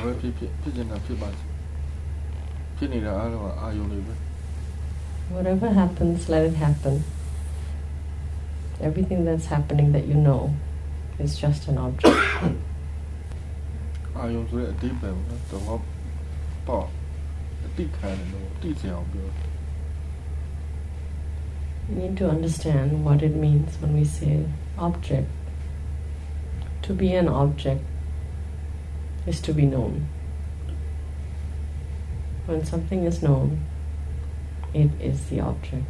Whatever happens, let it happen. Everything that's happening that you know is just an object. You need to understand what it means when we say object. To be an object is to be known. When something is known, it is the object.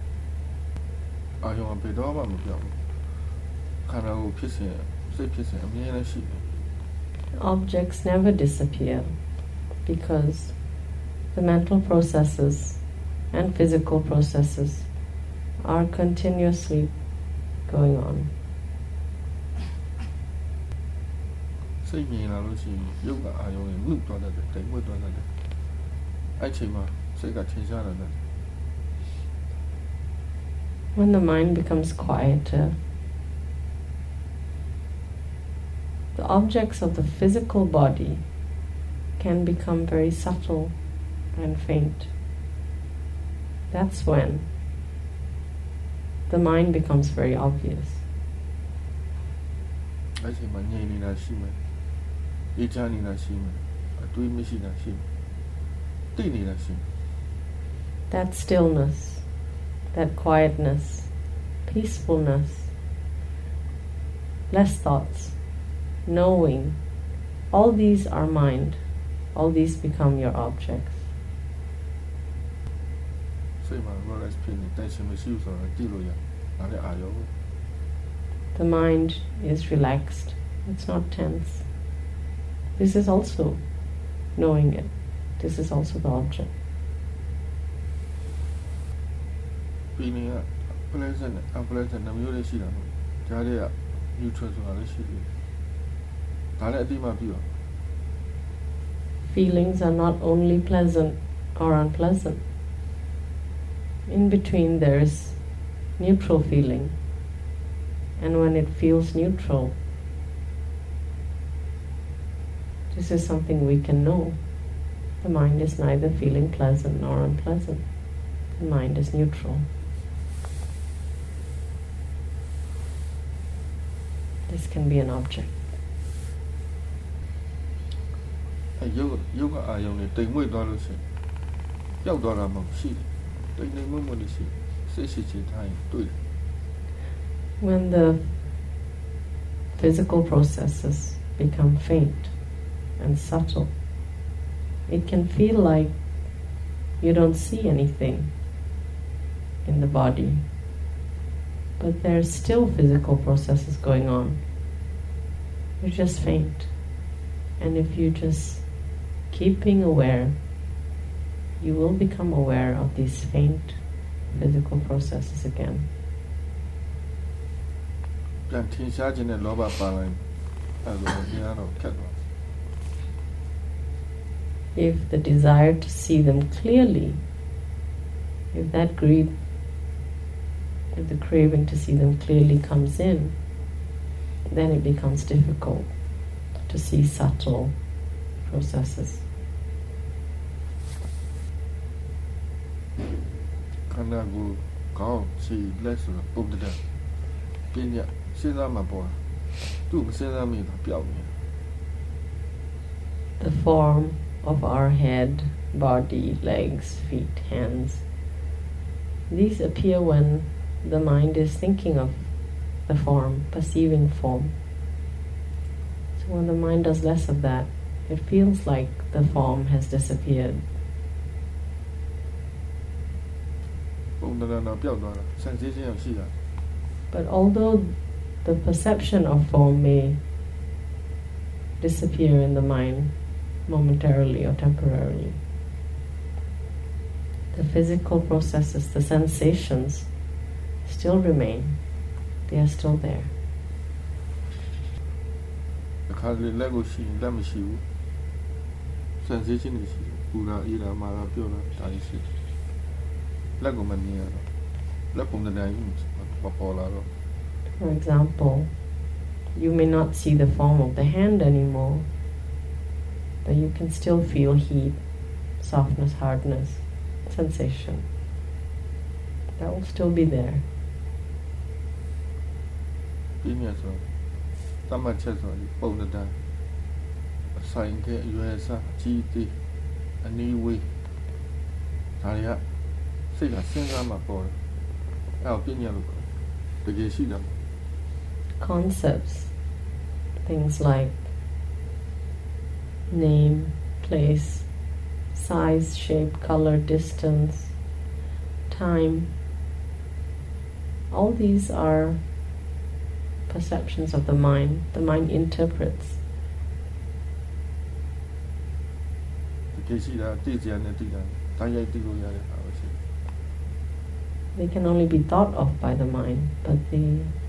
Objects never disappear because the mental processes and physical processes are continuously going on. When the mind becomes quieter, the objects of the physical body can become very subtle and faint. That's when the mind becomes very obvious. That stillness, that quietness, peacefulness, less thoughts, knowing, all these are mind. All these become your objects. The mind is relaxed. It's not tense. This is also knowing it. This is also the object. Feelings are not only pleasant or unpleasant. In between there is neutral feeling. And when it feels neutral, this is something we can know. The mind is neither feeling pleasant nor unpleasant. The mind is neutral. This can be an object. When the physical processes become faint and subtle, it can feel like you don't see anything in the body, but there's still physical processes going on. You're just faint. And if you just keep being aware, you will become aware of these faint physical processes again. If the desire to see them clearly, if that greed, if the craving to see them clearly comes in, then it becomes difficult to see subtle processes. The form of our head, body, legs, feet, hands, these appear when the mind is thinking of the form, perceiving form. So when the mind does less of that, it feels like the form has disappeared. But although the perception of form may disappear in the mind momentarily or temporarily, the physical processes, the sensations still remain. They are still there. For example, you may not see the form of the hand anymore, but you can still feel heat, softness, hardness, sensation. That will still be there. ပြင်းရဆိုတတ်မှတ်ချက်ဆိုပုံတန်းအဆိုင်တဲ့အရွယ်အစားအကြီးအသေးအနည်းဝေးဒါတွေကစိတ်ကစဉ်းစားမှပေါ်တယ်အဲ့တော့ပြင်းရလို့တကယ်ရှိတယ် Concepts, things like name, place, size, shape, color, distance, time, all these are perceptions of the mind. The mind interprets. တကယ်ရှိတာသိစရာနဲ့သိတာတိုင်းရိုက်သိလို့ရတဲ့အားပဲရှိ They can only be thought of by the mind, but they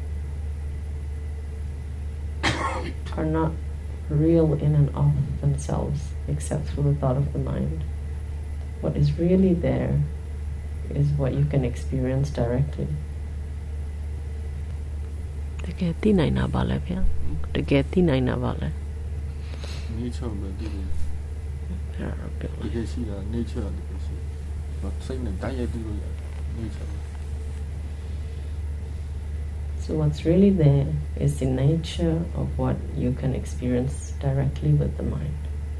are not real in and of themselves, except through the thought of the mind. What is really there is what you can experience directly. တကယ်သိနိုင်တာပါလဲဗျာတကယ်သိနိုင်တာပါလဲ nature ပဲသိလို့အဲ့ဒါပြောတကယ်ရှိတာ nature တကယ်ရှိစိတ်နဲ့တိုင်းရိုက်သိလို့ရ nature So what's really there is the nature of what you can experience directly with the mind.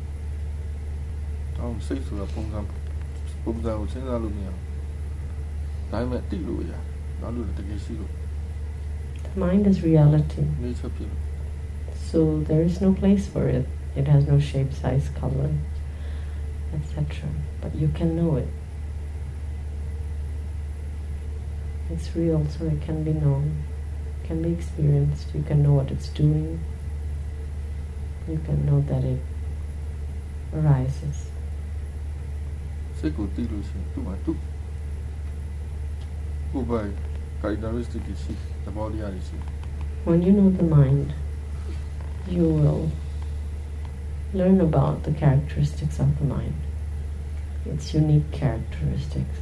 တောင်းစိတ်ဆိုတာပုံစံကိုစဉ်းစားလို့မရဘူးဒါပေမဲ့သိလို့ရဘာလို့လဲတကယ်ရှိလို့ The mind is reality. nature ဖြစ်လို့ So there is no place for it. It has no shape, size, color, etc. But you can know it. It's real, so it can be known, can be experienced. You can know what it's doing. You can know that it arises. စိတ်ကိုသိလို့ရှိရင်သူ့မှာသူ့ကိုယ်ပိုင် characteristic တွေရှိသဘောတရားတွေရှိ When you know the mind, you will learn about the characteristics of the mind, its unique characteristics.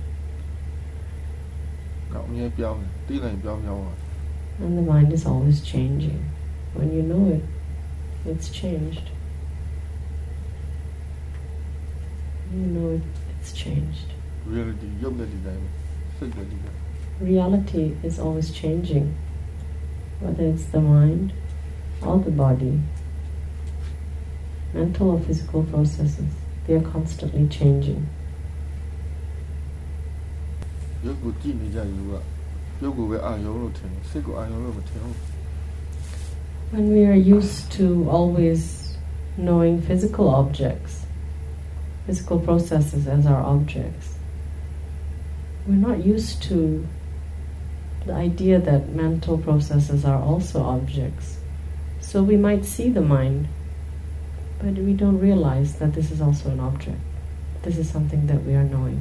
နောက်အမြဲပြောင်းတယ်သိလိုက်ပြောင်းသွား And the mind is always changing. When you know it, it's changed. You know it, it's changed. reality ရုပ်နဲ့ဒီတိုင်းစိတ်နဲ့ဒီတိုင်း Reality is always changing. Whether it's the mind or the body, mental or physical processes, they are constantly changing. ရုပ်ကိုကြည့်နေကြယူကရုပ်ကိုပဲအာရုံလို့ထင်တယ်စိတ်ကိုအာရုံလို့မထင်ဘူး When we are used to always knowing physical objects, physical processes as our objects, we're not used to the idea that mental processes are also objects. So we might see the mind, but we don't realize that this is also an object. This is something that we are knowing.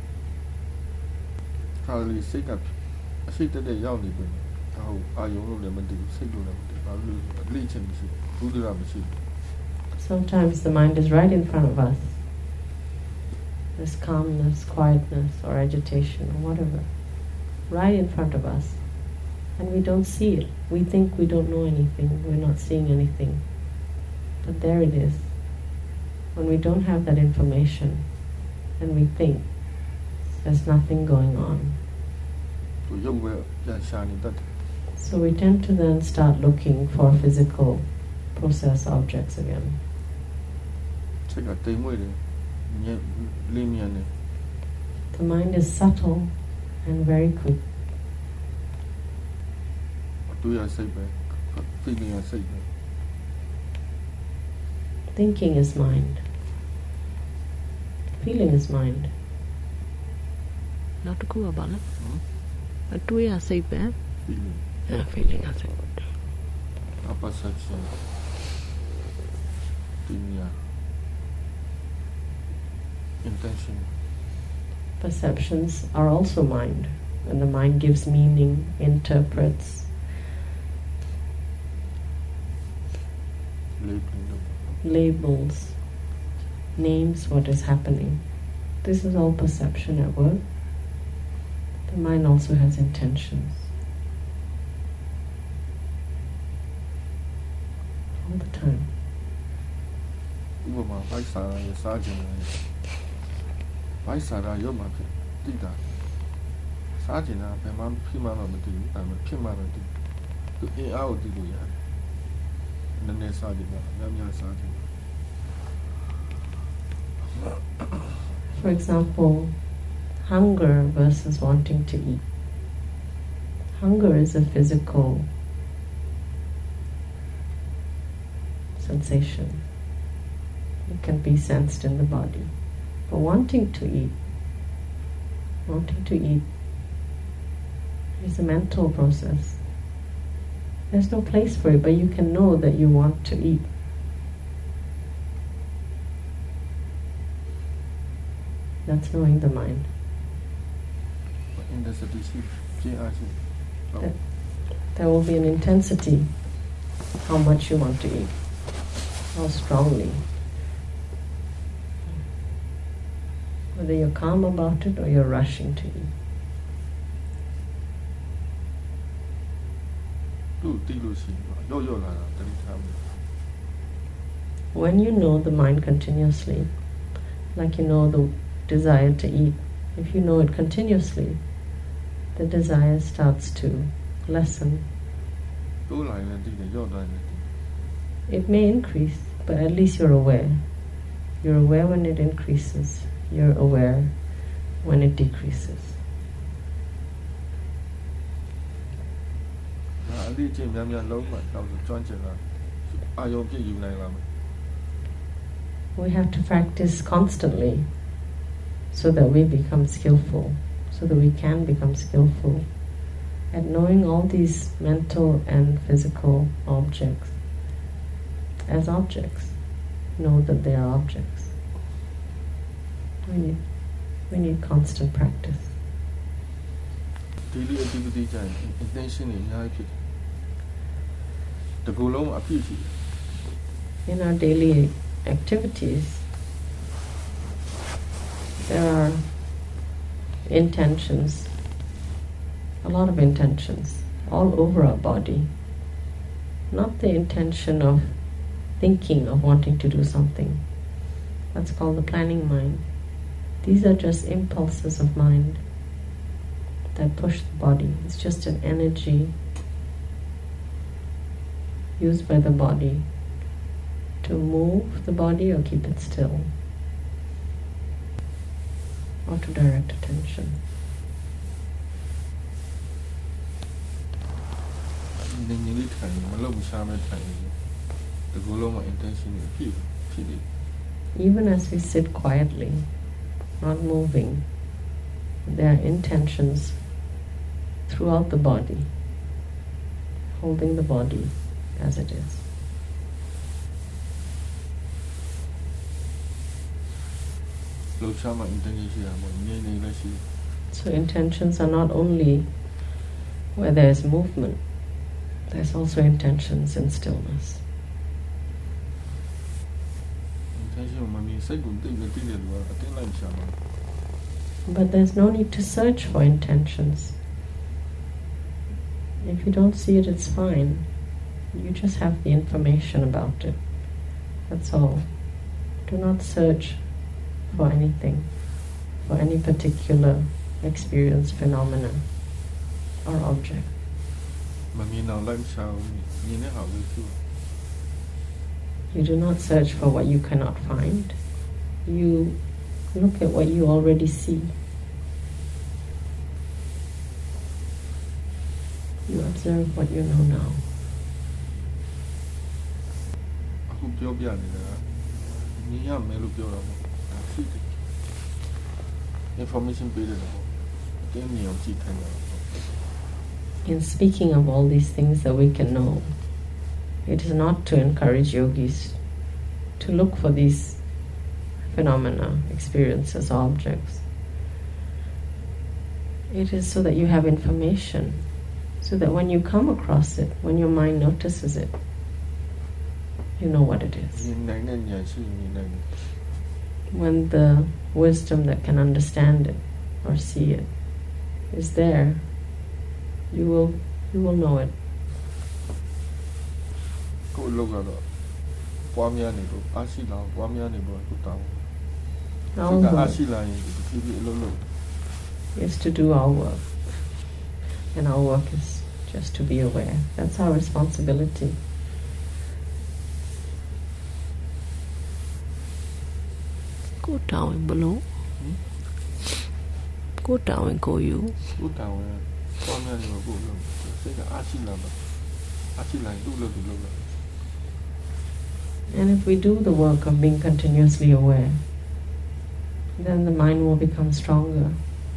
ခါလေးစိတ်ကအစိတ်တက်ရောက်နေပြီဒါဟုတ်အာရုံလို့လည်းမသိဘူးစိတ်လို့လည်းမသိဘူးဘာလို့လဲအလေးချင်မရှိဘူးဒုဒရမရှိဘူး Sometimes the mind is right in front of us. There's calmness, quietness, or agitation, or whatever, right in front of us. And we don't see it. We think we don't know anything, we're not seeing anything. But there it is. When we don't have that information, and we think there's nothing going on. သူရုပ်ပဲပြန်ရှာနေတတ်တယ် So we tend to then start looking for physical process objects again. စိတ်ကတိမ်မွေ့တယ်ညက်လင်းမြန်တယ် The mind is subtle and very quick. သူရစိတ်ပဲ feeling ရစိတ်ပဲ Thinking is mind. Feeling is mind. နောက်တစ်ခုကပါလဲအတွေးရစိတ်ပဲ feeling feeling ရစိတ် perception တင်ညာ intention Perceptions are also mind. And the mind gives meaning, interprets, labels, names what is happening. This is all perception at work. The mind also has intentions. All the time. ဥပမာဘိုက်စာရစားခြင်းလည်းဘိုက်စာရရုပ်မှဖြစ်တိတာစားခြင်းကဘယ်မှဖြစ်မှမသိဘူးဒါပေမဲ့ဖြစ်မှတော့ဒီသူအင်အားကိုသိလို့ရတယ်နည်းနည်းစားခြင်းကများများစားခြင်း For example, hunger versus wanting to eat. Hunger is a physical sensation. It can be sensed in the body. But wanting to eat is a mental process. There's no place for it, but you can know that you want to eat. That's knowing the mind. There will be an intensity, how much you want to eat, how strongly. Whether you're calm about it or you're rushing to eat. When you know the mind continuously, like you know the desire to eat, if you know it continuously, the desire starts to lessen. It may increase, but at least you're aware. You're aware when it increases. You're aware when it decreases. We have to practice constantly so that we become skillful, so that we can become skillful at knowing all these mental and physical objects as objects. Know that they are objects. We need constant practice. Daily activity intention in our daily activities, there are intentions, a lot of intentions, all over our body. Not the intention of thinking of wanting to do something. That's called the planning mind. These are just impulses of mind that push the body. It's just an energy used by the body to move the body or keep it still, or to direct attention. Even as we sit quietly, not moving, there are intentions throughout the body, holding the body as it is. So intentions are not only where there is movement, there's also intentions in stillness. But there's no need to search for intentions. If you don't see it, it's fine. You just have the information about it. That's all. Do not search for anything, for any particular experience, phenomena, or object. You do not search for what you cannot find. You look at what you already see. You observe what you know now. In speaking of all these things that we can know, it is not to encourage yogis to look for these phenomena, experiences, objects. It is so that you have information, so that when you come across it, when your mind notices it, you know what it is. When the wisdom that can understand it or see it is there, you will know it. ပွားများနေဖို့အားရှိလာပွားများနေဖို့သူတောင်း Our စိတ်ကအား work ရှိလာရင်ဒီဖြစ်ဖြစ်အလုပ်လုပ် is to do our work. And our work is just to be aware. That's our responsibility. ကိုယ်တောင်းရင်ဘလို့ကိုယ်တောင်းရင်ကိုယ်ယူသူတောင်းရင်ပွားများနေဖို့ကိုလုပ်စိတ်ကအားရှိလာမှာအားရှိလာရင်သူ့လုပ်သူလုပ်လို့ And if we do the work of being continuously aware, then the mind will become stronger.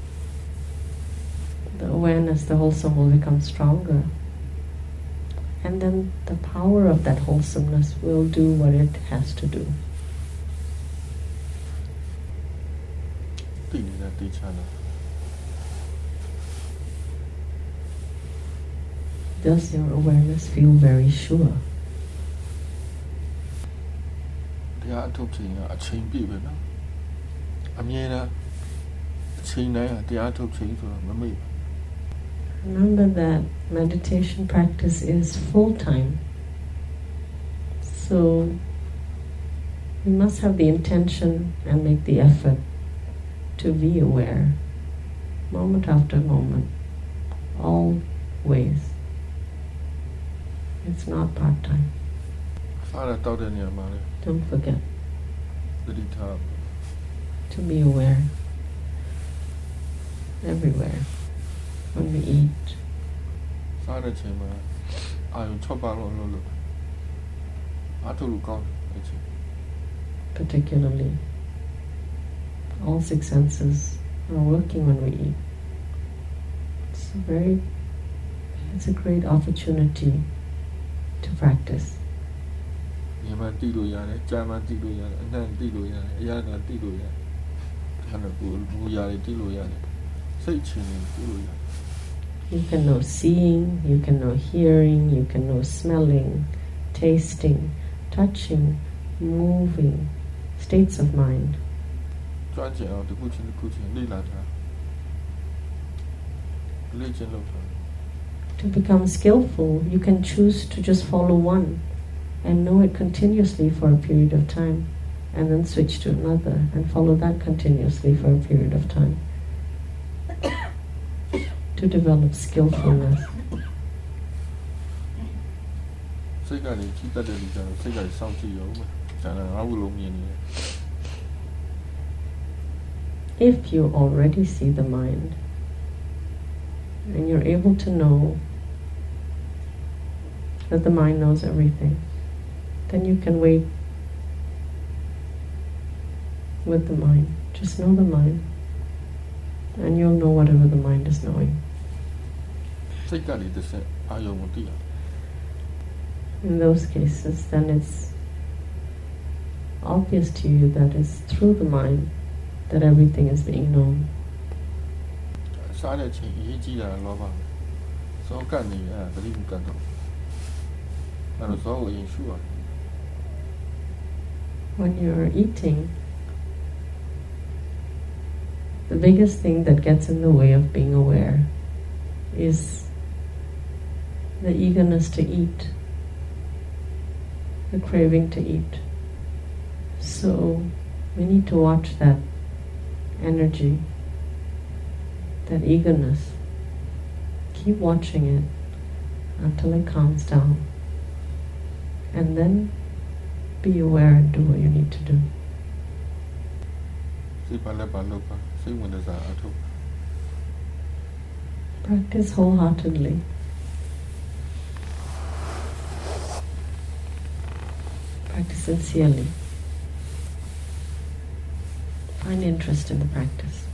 The awareness, the wholesome, will become stronger. And then the power of that wholesomeness will do what it has to do. တည်နေတဲ့တေချာလား Does your awareness feel very sure? တရားအထုတ်ချိန်ကအချိန်ပြည့်ပဲနော်အမြဲတမ်းအချိန်တိုင်းတရားထုတ်ချိန်ဆိုတာမမေ့ဘူး Remember that meditation practice is full-time. So we must have the intention and make the effort to be aware, moment after moment, always. It's not part-time. စားရတောက်တဲ့နေရာမှာလေ Don't forget သတိထား to be aware everywhere. When we eat, စားတဲ့ချိန်မှာအာယုံ6ပါလုံးလို့အားထုတ်လို့ကောင်းတယ်အဲ့ချိန် particularly, all six senses are working when we eat. It's a great opportunity to practice. ညီမတိလို့ရတယ်ကြာမှတိလို့ရတယ်အနှံ့တိလို့ရတယ်အရာကတိလို့ရတယ်ဒါနဲ့ကိုယ်ဘူရာတွေတိလို့ရတယ်စိတ်ချင်းတွေတိလို့ရတယ် You can know seeing, you can know hearing, you can know smelling, tasting, touching, moving, states of mind. ကျွမ်းကျင်အောင်တစ်ခုချင်းလေ့လာတာလေ့ကျင့်လို့တာ To become skillful, you can choose to just follow one and know it continuously for a period of time, and then switch to another and follow that continuously for a period of time. To develop skillfulness. စိတ်ကနေကြည့်တတ်တဲ့လူကြတော့စိတ်ကစောင့်ကြည့်ရုံပဲကျန်တာငါ့ဘုလုံးမြင်နေတယ် If you already see the mind and you're able to know that the mind knows everything, then you can wait with the mind. Just know the mind, and you'll know whatever the mind is knowing. စိတ်ကနေတစ်ဆက်အာယုံကိုသိရ In those cases, then it's obvious to you that it's through the mind that everything is being known. စားတဲ့ချိန်အရေးကြီးတာလောဘပဲစောကတ်နေအဲ့ဒါသတိမကတ်တော့အဲ့တော့စောကိုအရင်ရှုရတယ် When you're eating, the biggest thing that gets in the way of being aware is the eagerness to eat, the craving to eat. So we need to watch that energy, that eagerness. Keep watching it until it calms down, and then be aware and do what you need to do. စိတ်ပါလက်ပါလုပ်ပါစိတ်ဝင်တဲ့စားအထုတ် Practice wholeheartedly. Practice sincerely. Find interest in the practice.